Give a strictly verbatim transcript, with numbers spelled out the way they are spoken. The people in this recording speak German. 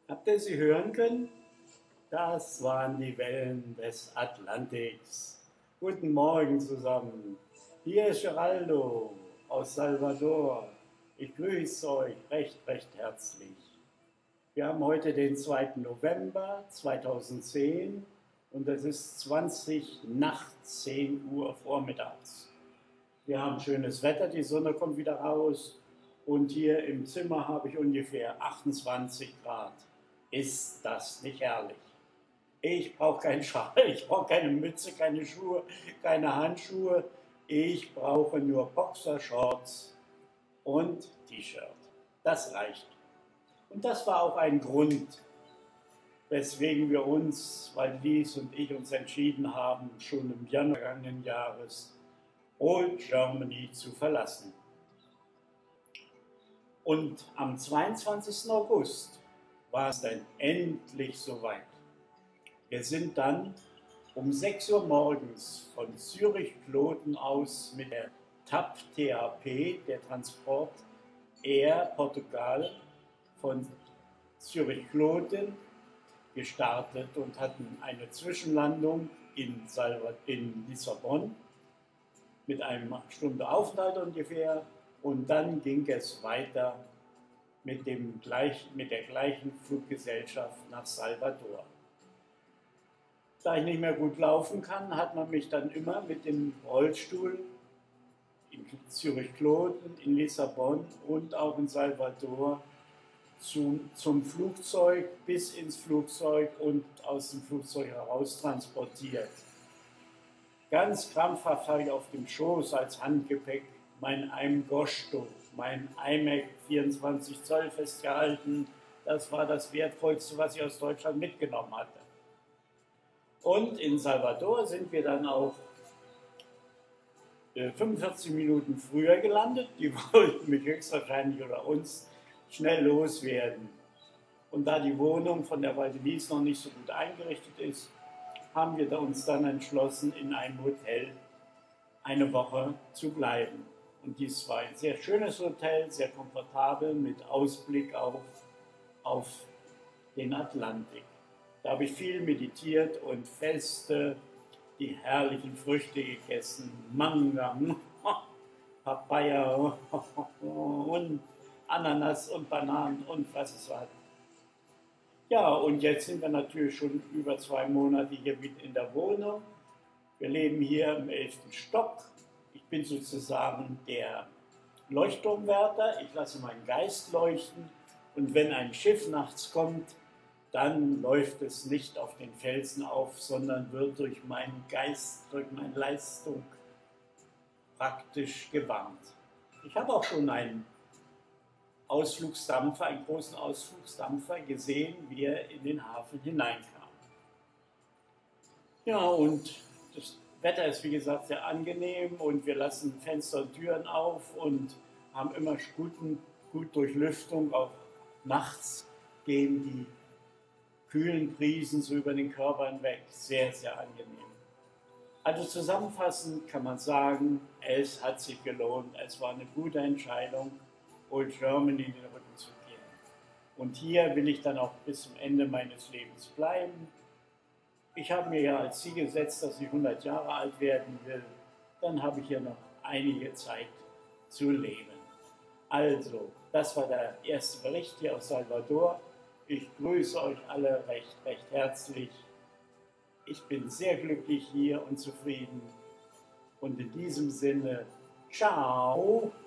Habt ihr sie hören können? Das waren die Wellen des Atlantiks. Guten Morgen zusammen. Hier ist Geraldo aus Salvador. Ich grüße euch recht, recht herzlich. Wir haben heute den zweiten November zweitausendzehn und es ist zwanzig nach zehn Uhr vormittags. Wir haben schönes Wetter, die Sonne kommt wieder raus und hier im Zimmer habe ich ungefähr achtundzwanzig Grad. Ist das nicht herrlich? Ich brauche keinen Schal, ich brauche keine Mütze, keine Schuhe, keine Handschuhe. Ich brauche nur Boxershorts und T-Shirt. Das reicht. Und das war auch ein Grund, weswegen wir uns, weil Lies und ich uns entschieden haben, schon im Januar vergangenen Jahres Old Germany zu verlassen. Und am zweiundzwanzigsten August war es dann endlich soweit. Wir sind dann um sechs Uhr morgens von Zürich-Kloten aus mit der T A P T A P, der Transport Air Portugal, von Zürich-Kloten gestartet und hatten eine Zwischenlandung in, Salva in Lissabon mit einer Stunde Aufenthalt ungefähr, und dann ging es weiter mit, dem gleich, mit der gleichen Fluggesellschaft nach Salvador. Da ich nicht mehr gut laufen kann, hat man mich dann immer mit dem Rollstuhl in Zürich-Kloten, in Lissabon und auch in Salvador zum, zum Flugzeug, bis ins Flugzeug und aus dem Flugzeug heraus transportiert. Ganz krampfhaft habe ich auf dem Schoß als Handgepäck mein Aimgosto, mein iMac vierundzwanzig Zoll festgehalten. Das war das Wertvollste, was ich aus Deutschland mitgenommen hatte. Und in Salvador sind wir dann auch fünfundvierzig Minuten früher gelandet. Die wollten mich höchstwahrscheinlich oder uns schnell loswerden. Und da die Wohnung von der Waldelis noch nicht so gut eingerichtet ist, haben wir uns dann entschlossen, in einem Hotel eine Woche zu bleiben. Und dies war ein sehr schönes Hotel, sehr komfortabel, mit Ausblick auf, auf den Atlantik. Da habe ich viel meditiert und Feste, die herrlichen Früchte gegessen, Manga, Papaya und Ananas und Bananen und was es war. Ja, und jetzt sind wir natürlich schon über zwei Monate hier mit in der Wohnung. Wir leben hier im elften Stock. Ich bin sozusagen der Leuchtturmwärter. Ich lasse meinen Geist leuchten. Und wenn ein Schiff nachts kommt, dann läuft es nicht auf den Felsen auf, sondern wird durch meinen Geist, durch meine Leistung praktisch gewarnt. Ich habe auch schon einen Ausflugsdampfer, einen großen Ausflugsdampfer gesehen, wie er in den Hafen hineinkam. Ja, und das Wetter ist wie gesagt sehr angenehm und wir lassen Fenster und Türen auf und haben immer guten, gut Durchlüftung. Auch nachts gehen die kühlen Brisen so über den Körper hinweg. Sehr, sehr angenehm. Also zusammenfassend kann man sagen, es hat sich gelohnt. Es war eine gute Entscheidung, Old Germany in den Rücken zu kehren. Und hier will ich dann auch bis zum Ende meines Lebens bleiben. Ich habe mir ja als Ziel gesetzt, dass ich hundert Jahre alt werden will. Dann habe ich hier noch einige Zeit zu leben. Also, das war der erste Bericht hier aus Salvador. Ich grüße euch alle recht, recht herzlich. Ich bin sehr glücklich hier und zufrieden. Und in diesem Sinne, ciao!